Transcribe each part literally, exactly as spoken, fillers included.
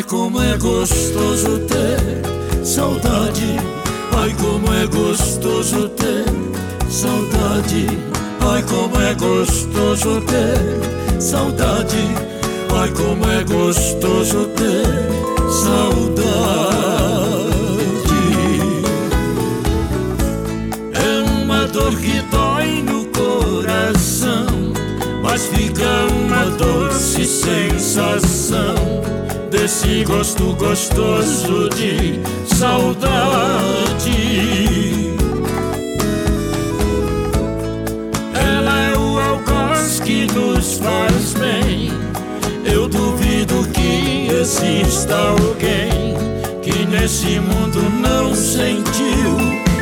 como é gostoso ter saudade. Ai, como é gostoso ter saudade. Ai, como é gostoso ter saudade. Ai, como é gostoso ter saudade. É uma dor que dói no coração, mas fica uma doce sensação desse gosto gostoso de saudade. Ela é o algoz que nos faz bem. Eu duvido que exista alguém que nesse mundo não sentiu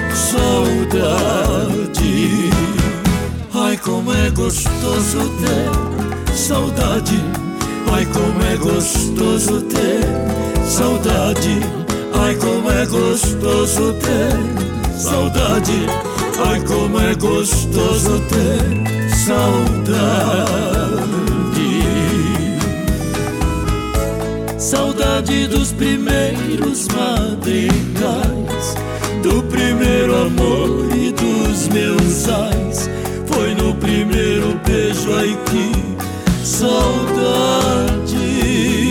saudade. Ai, como é gostoso ter saudade. Ai, como é gostoso ter saudade. Ai, como é gostoso ter saudade. Ai, como é gostoso ter saudade. Saudade dos primeiros madrigais, do primeiro amor e dos meus ais. Foi no primeiro beijo, ai que saudade.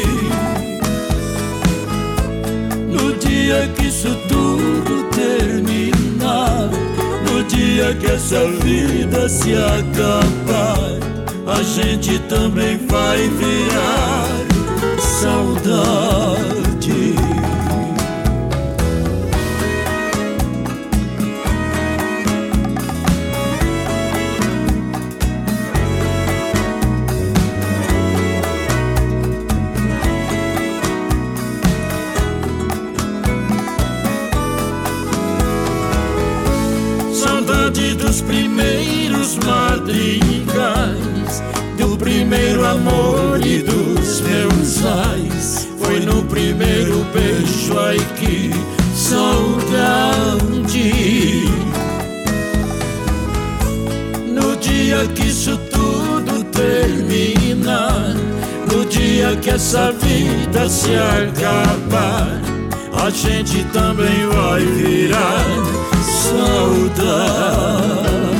No dia que isso tudo terminar, no dia que essa vida se acabar, a gente também vai virar saudade. Saudade dos primeiros madrigais, do primeiro amor e dos meus ais. Foi no primeiro beijo, ai que saudade. No dia que isso tudo terminar, no dia que essa vida se acabar, a gente também vai virar saudade.